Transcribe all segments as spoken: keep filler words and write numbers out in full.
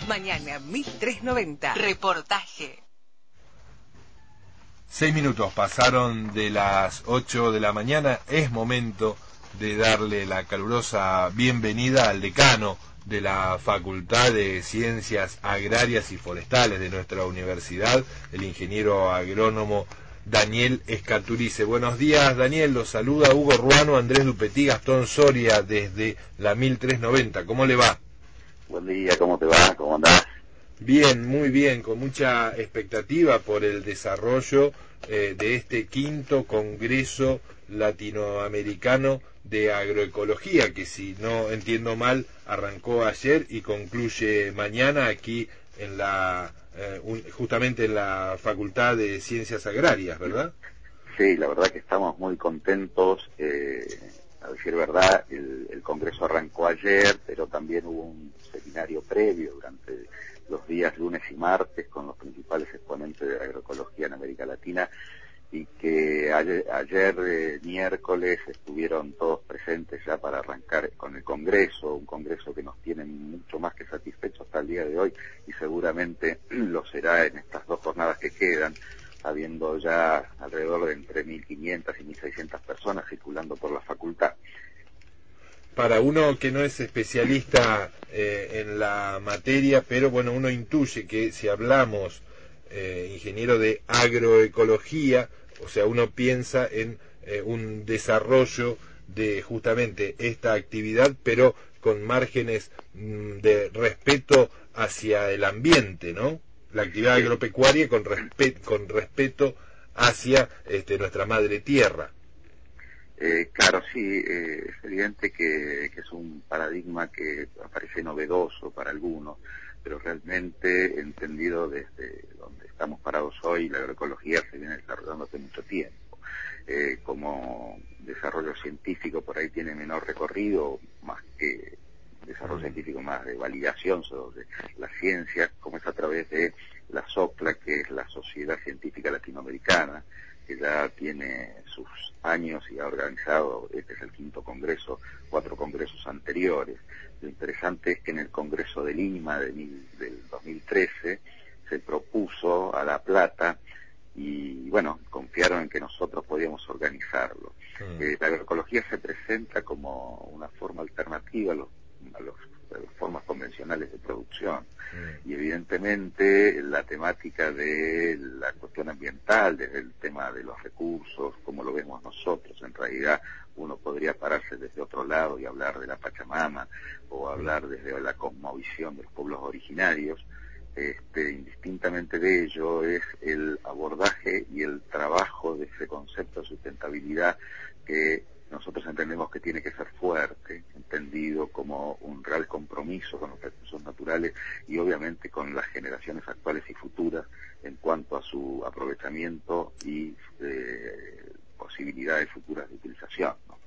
Mañana mil trescientos noventa. Reportaje. Seis minutos pasaron de las ocho de la mañana. Es momento de darle la calurosa bienvenida al decano de la Facultad de Ciencias Agrarias y Forestales de nuestra universidad, el ingeniero agrónomo Daniel Escaturice. Buenos días, Daniel. Los saluda Hugo Ruano, Andrés Dupetí, Gastón Soria desde la mil trescientos noventa. ¿Cómo le va? Buen día, ¿cómo te va? ¿Cómo andás? Bien, muy bien, con mucha expectativa por el desarrollo eh, de este quinto Congreso Latinoamericano de Agroecología, que si no entiendo mal arrancó ayer y concluye mañana aquí en la eh, un, justamente en la Facultad de Ciencias Agrarias, ¿verdad? Sí, la verdad que estamos muy contentos. Eh, a decir verdad, el, el Congreso arrancó ayer, pero también hubo un seminario previo durante los días lunes y martes con los principales exponentes de la agroecología en América Latina, y que ayer, ayer eh, miércoles estuvieron todos presentes ya para arrancar con el Congreso, un Congreso que nos tiene mucho más que satisfechos hasta el día de hoy y seguramente lo será en estas dos jornadas que quedan, habiendo ya alrededor de entre mil quinientas y mil seiscientas personas circulando por la facultad. Para uno que no es especialista eh, en la materia, pero bueno, uno intuye que si hablamos, eh, ingeniero, de agroecología, o sea, uno piensa en eh, un desarrollo de justamente esta actividad, pero con márgenes mmm, de respeto hacia el ambiente, ¿no? La actividad agropecuaria con, respe- con respeto hacia este, nuestra madre tierra. Eh, claro, sí, eh, es evidente que, que es un paradigma que parece novedoso para algunos, pero realmente entendido desde donde estamos parados hoy, la agroecología se viene desarrollando hace mucho tiempo. Eh, como desarrollo científico por ahí tiene menor recorrido, más que desarrollo científico, más de validación sobre la ciencia, como es a través de la SOCLA, que es la Sociedad Científica Latinoamericana, que ya tiene sus años y ha organizado, este es el quinto congreso, cuatro congresos anteriores. Lo interesante es que en el Congreso de Lima de mil, del dos mil trece se propuso a La Plata y, bueno, confiaron en que nosotros podíamos organizarlo. Mm. Eh, la agroecología se presenta como una forma alternativa a los, a los a las formas convencionales de producción. Mm. Y evidentemente la temática de la cuestión ambiental, desde el tema de los recursos, como lo vemos nosotros, en realidad uno podría pararse desde otro lado y hablar de la Pachamama, o hablar desde la cosmovisión de los pueblos originarios. Este, indistintamente de ello es el abordaje y el trabajo de ese concepto de sustentabilidad que nosotros entendemos que tiene que ser fuerte, entendido como un real compromiso con los recursos naturales y obviamente con las generaciones actuales y futuras en cuanto a su aprovechamiento y eh, posibilidades futuras de utilización, ¿no?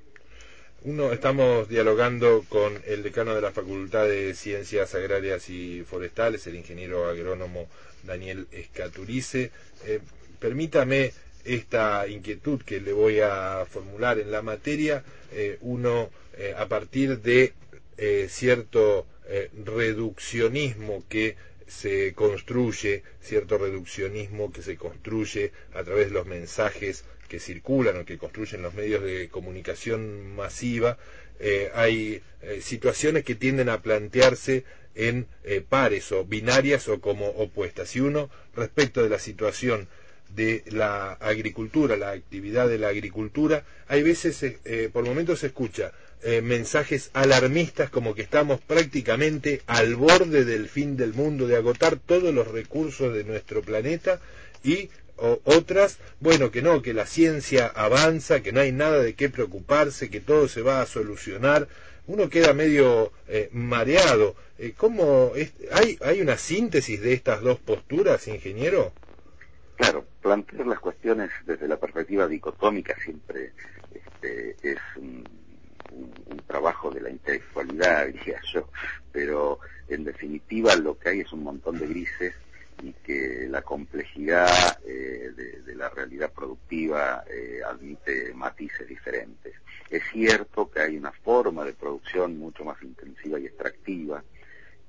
Uno, estamos dialogando con el decano de la Facultad de Ciencias Agrarias y Forestales, el ingeniero agrónomo Daniel Escaturice. Eh, permítame esta inquietud que le voy a formular en la materia. Eh, uno, eh, a partir de eh, cierto eh, reduccionismo que se construye, cierto reduccionismo que se construye a través de los mensajes que circulan o que construyen los medios de comunicación masiva, eh, hay eh, situaciones que tienden a plantearse en eh, pares o binarias o como opuestas. Si uno, respecto de la situación de la agricultura, la actividad de la agricultura, hay veces, eh, por momentos se escucha eh, mensajes alarmistas como que estamos prácticamente al borde del fin del mundo, de agotar todos los recursos de nuestro planeta, y o, otras, bueno, que no, que la ciencia avanza, que no hay nada de qué preocuparse, que todo se va a solucionar. Uno queda medio eh, mareado. Eh, ¿cómo es? ¿Hay, ¿Hay una síntesis de estas dos posturas, ingeniero? Claro, plantear las cuestiones desde la perspectiva dicotómica siempre este, es un, un, un trabajo de la intelectualidad, diría yo, pero en definitiva lo que hay es un montón de grises y que la complejidad eh, de, de la realidad productiva eh, admite matices diferentes. Es cierto que hay una forma de producción mucho más intensiva y extractiva,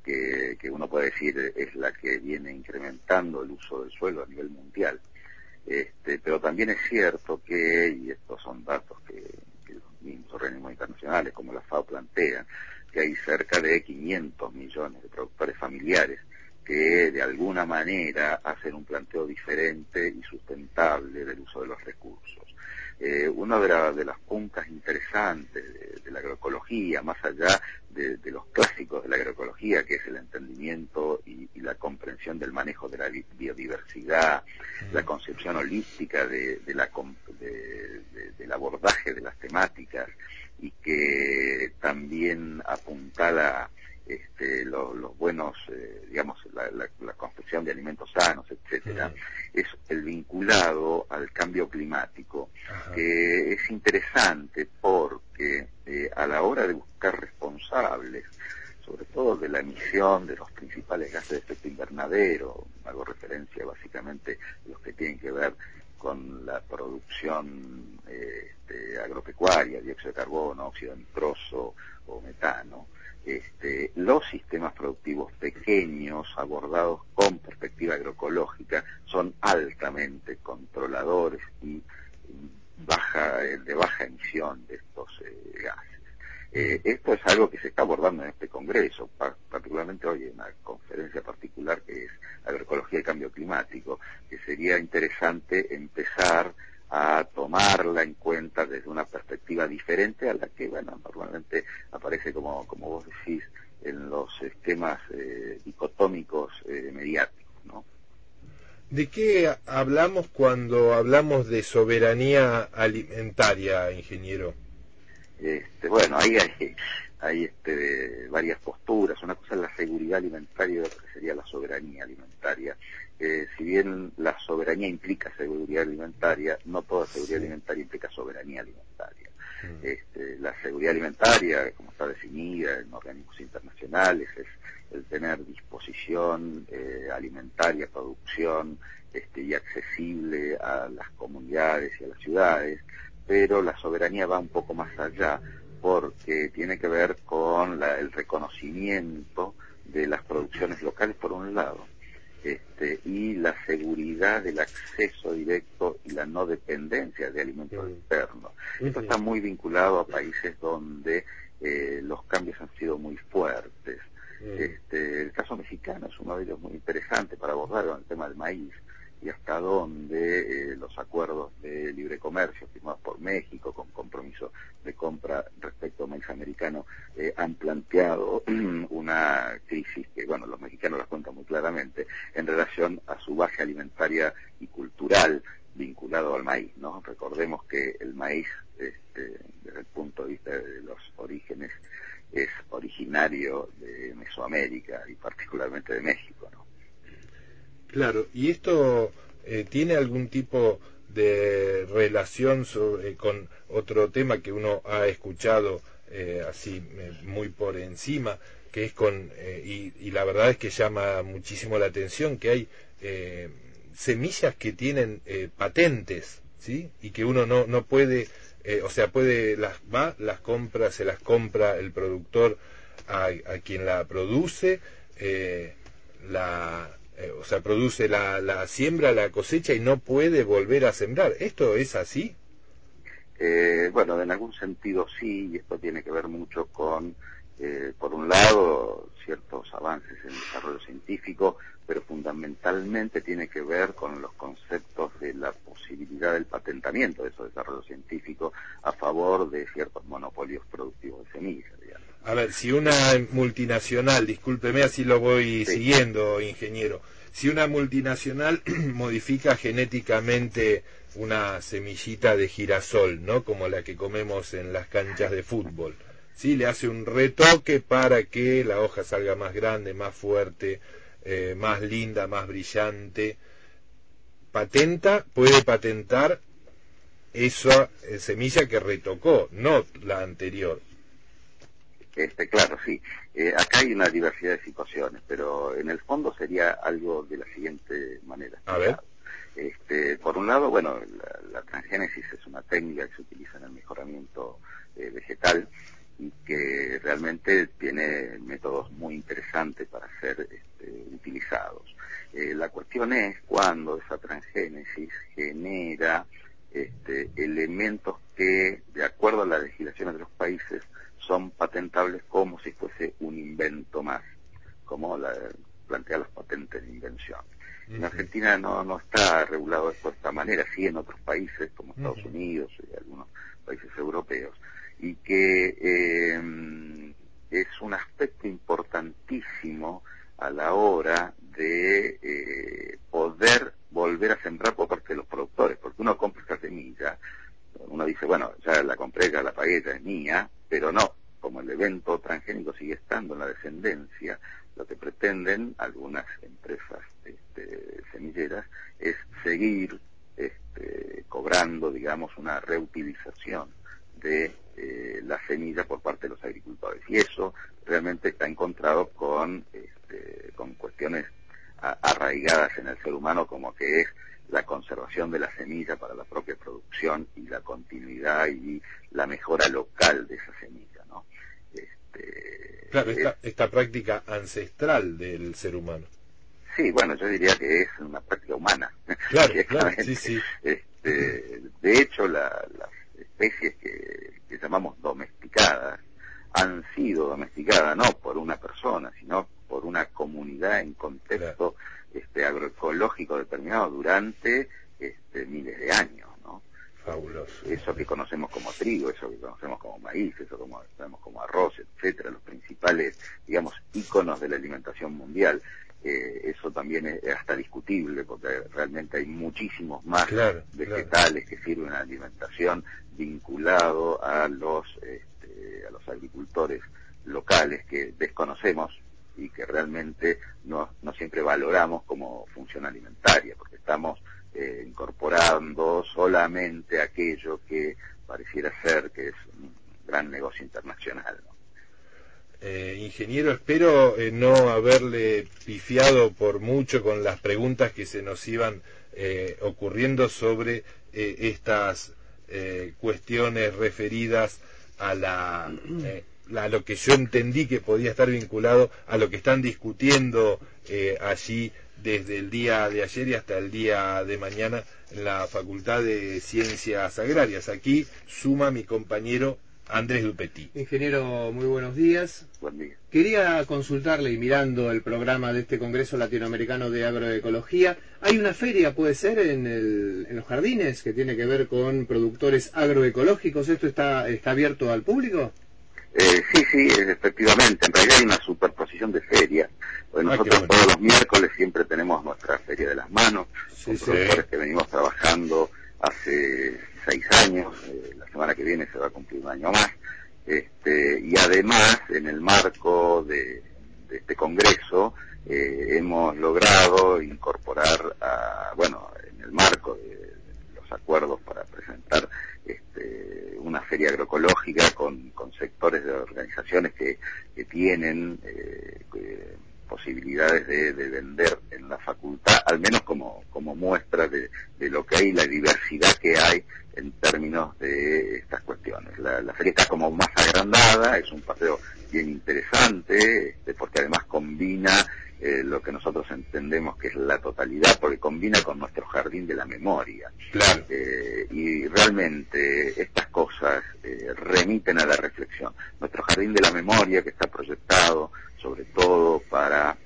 que, que uno puede decir es la que viene incrementando el uso del suelo a nivel mundial. Este, pero también es cierto que, y estos son datos que, que los mismos organismos internacionales como la FAO plantean, que hay cerca de quinientos millones de productores familiares que de alguna manera hacen un planteo diferente y sustentable del uso de los recursos. Eh, una de, la, de las puntas interesantes de, de la agroecología, más allá de, de los clásicos de la agroecología, que es el entendimiento y, y la comprensión del manejo de la biodiversidad, mm. la concepción holística de, de la, de, de, del abordaje de las temáticas, y que también apuntala Este, lo, los buenos, eh, digamos, la, la, la construcción de alimentos sanos, etcétera, mm. es el vinculado al cambio climático, Ajá. que es interesante porque eh, a la hora de buscar responsables, sobre todo de la emisión de los principales gases de efecto invernadero, hago referencia básicamente a los que tienen que ver con la producción eh, este, agropecuaria, dióxido de carbono, óxido nitroso o metano, Este, los sistemas productivos pequeños abordados con perspectiva agroecológica son altamente controladores y baja, de baja emisión de estos eh, gases. Eh, esto es algo que se está abordando en este Congreso, particularmente hoy en una conferencia particular que es Agroecología y Cambio Climático, que sería interesante empezar a tomarla en cuenta desde una perspectiva diferente a la que, bueno, normalmente aparece como, como vos decís, en los esquemas eh, dicotómicos eh, mediáticos, ¿no? ¿De qué hablamos cuando hablamos de soberanía alimentaria, ingeniero? Este, bueno, ahí hay, hay este, varias posturas. Una cosa es la seguridad alimentaria y otra sería la soberanía alimentaria. Eh, si bien la soberanía implica seguridad alimentaria, no toda seguridad alimentaria implica soberanía alimentaria. Mm. Este, la seguridad alimentaria, como está definida en organismos internacionales, es el tener disposición eh, alimentaria, producción este, y accesible a las comunidades y a las ciudades, pero la soberanía va un poco más allá porque tiene que ver con la, el reconocimiento de las producciones locales por un lado, este, y la seguridad del acceso directo y la no dependencia de alimentos mm. externos. Mm-hmm. Esto está muy vinculado a países donde eh, los cambios han sido muy fuertes. Mm. Este, el caso mexicano es uno de ellos muy interesante para abordar con el tema del maíz y hasta dónde eh, los acuerdos de libre comercio firmados por México con compromiso de compra respecto al maíz americano eh, han planteado una crisis que, bueno, los mexicanos la cuentan muy claramente en relación a su base alimentaria y cultural vinculado al maíz, ¿no? Recordemos que el maíz, este, desde el punto de vista de los orígenes, es originario de Mesoamérica y particularmente de México, ¿no? Claro, ¿y esto eh, tiene algún tipo de relación sobre, eh, con otro tema que uno ha escuchado eh, así eh, muy por encima, que es con, eh, y, y la verdad es que llama muchísimo la atención, que hay eh, semillas que tienen eh, patentes, ¿sí? Y que uno no, no puede, eh, o sea, puede, las va, las compra, se las compra el productor a, a quien la produce, eh, la... Eh, o sea, produce la, la siembra, la cosecha y no puede volver a sembrar. ¿Esto es así? Eh, bueno, en algún sentido sí, y esto tiene que ver mucho con, eh, por un lado, ciertos avances en el desarrollo científico, pero fundamentalmente tiene que ver con los conceptos de la posibilidad del patentamiento de esos desarrollos científicos a favor de ciertos monopolios productivos de semillas, digamos. A ver, si una multinacional, discúlpeme, así lo voy sí. siguiendo, ingeniero, si una multinacional modifica genéticamente una semillita de girasol, ¿no? Como la que comemos en las canchas de fútbol, ¿sí? Le hace un retoque para que la hoja salga más grande, más fuerte, eh, más linda, más brillante. Patenta, puede patentar esa eh, semilla que retocó, no la anterior. Este, claro, sí. Eh, acá hay una diversidad de situaciones, pero en el fondo sería algo de la siguiente manera. A ver. Este, por un lado, bueno, la, la transgénesis es una técnica que se utiliza en el mejoramiento eh, vegetal y que realmente tiene métodos muy interesantes para ser este, utilizados. Eh, la cuestión es cuando esa transgénesis genera este, elementos que, de acuerdo a las legislaciones de los países, son patentables como si fuese un invento más, como la, plantea las patentes de invención. En Argentina no, no está regulado esto de esta manera, sí en otros países como Estados uh-huh. Unidos y algunos países europeos, y que eh, es un aspecto importantísimo a la hora de eh, poder volver a sembrar por parte de los productores, porque uno compra esta semilla, uno dice, bueno, ya la compré, ya la pagué, ya es mía, pero no, como el evento transgénico sigue estando en la descendencia, lo que pretenden algunas empresas este, semilleras es seguir este, cobrando, digamos, una reutilización de eh, la semilla por parte de los agricultores. Y eso realmente está encontrado con, este, con cuestiones a, arraigadas en el ser humano, como que es la conservación de la semilla para la propia producción y la continuidad y la mejora local de esa semilla, ¿no? Este, claro, esta, es, esta práctica ancestral del ser humano. Sí, bueno, yo diría que es una práctica humana. Claro, claro, sí, sí. Este, de hecho, la, las especies que, que llamamos domesticadas han sido domesticadas no por una persona, sino por una comunidad en contexto claro. este, agroecológico determinado durante este, miles de años, ¿no? Fabuloso. Eso que conocemos como trigo, eso que conocemos como maíz, eso que conocemos como arroz, etcétera, los principales, digamos, íconos de la alimentación mundial. Eh, eso también es hasta discutible, porque realmente hay muchísimos más claro, vegetales claro. que sirven a la alimentación vinculado a los este, a los agricultores locales que desconocemos y que realmente no, no siempre valoramos como función alimentaria, porque estamos eh, incorporando solamente aquello que pareciera ser que es un gran negocio internacional, ¿no? Eh, ingeniero, espero eh, no haberle pifiado por mucho con las preguntas que se nos iban eh, ocurriendo sobre eh, estas eh, cuestiones referidas a la eh, a lo que yo entendí que podía estar vinculado a lo que están discutiendo eh, allí desde el día de ayer y hasta el día de mañana en la Facultad de Ciencias Agrarias. Aquí suma mi compañero Andrés Dupetit. Ingeniero, muy buenos días. Buen día. Quería consultarle, y mirando el programa de este Congreso Latinoamericano de Agroecología, ¿hay una feria, puede ser, en, el, en los jardines que tiene que ver con productores agroecológicos? ¿Esto está, está abierto al público? Eh, sí, sí, efectivamente. En realidad hay una superposición de ferias. Pues nosotros ah, todos los miércoles siempre tenemos nuestra Feria de las Manos, sí, con sí. productores que venimos trabajando hace seis años. Eh, la semana que viene se va a cumplir un año más. Este, y además, en el marco de, de este congreso, eh, hemos logrado incorporar, a, bueno, en el marco de los acuerdos para presentar este, una feria agroecológica con, con sectores de organizaciones que, que tienen eh, que, posibilidades de, de vender en la facultad, al menos como, como muestra de, de lo que hay, la diversidad que hay en términos de estas cuestiones. La, la feria está como más agrandada, es un paseo bien interesante, este, porque además combina eh, lo que nosotros entendemos que es la totalidad, porque combina con nuestro jardín de la memoria. Claro. Eh, y realmente estas cosas eh, remiten a la reflexión. Nuestro jardín de la memoria, que está proyectado sobre todo para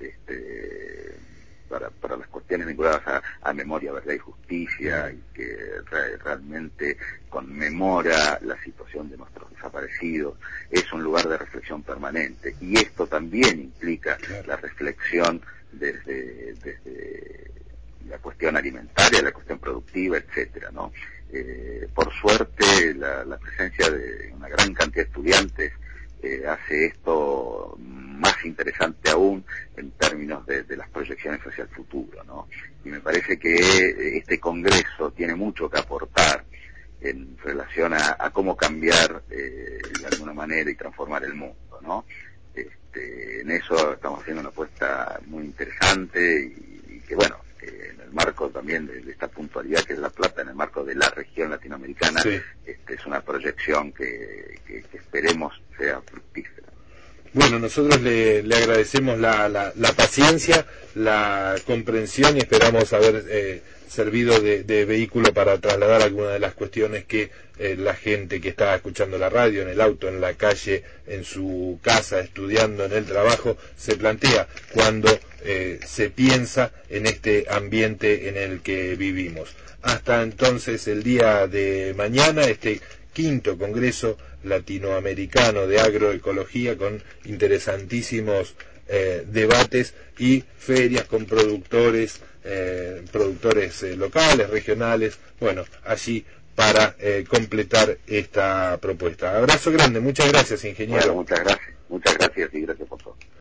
este para, para las cuestiones vinculadas a, a memoria, verdad y justicia, mm. y que re, realmente conmemora la situación de nuestros desaparecidos, es un lugar de reflexión permanente. Y esto también implica claro. la reflexión desde, desde la cuestión alimentaria, la cuestión productiva, etcétera, ¿no? Eh, por suerte, la, la presencia de una gran cantidad de estudiantes eh, hace esto más interesante aún en términos de, de las proyecciones hacia el futuro, ¿no? Y me parece que este congreso tiene mucho que aportar en relación a, a cómo cambiar eh, de alguna manera y transformar el mundo, ¿no? Este, en eso estamos haciendo una apuesta muy interesante y, y que, bueno, eh, en el el marco también de, de esta puntualidad que es La Plata, en el marco de la región latinoamericana, sí. este, es una proyección que, que, que esperemos sea fructífera. Bueno, nosotros le, le agradecemos la, la, la paciencia, la comprensión y esperamos haber eh, servido de, de vehículo para trasladar algunas de las cuestiones que eh, la gente que está escuchando la radio, en el auto, en la calle, en su casa, estudiando, en el trabajo, se plantea cuando eh, se piensa en este ambiente en el que vivimos. Hasta entonces, el día de mañana, este quinto Congreso Latinoamericano de Agroecología con interesantísimos eh, debates y ferias con productores, eh, productores eh, locales, regionales, bueno, allí para eh, completar esta propuesta. Abrazo grande, muchas gracias, ingeniero. Bueno, muchas gracias, muchas gracias y gracias por todo.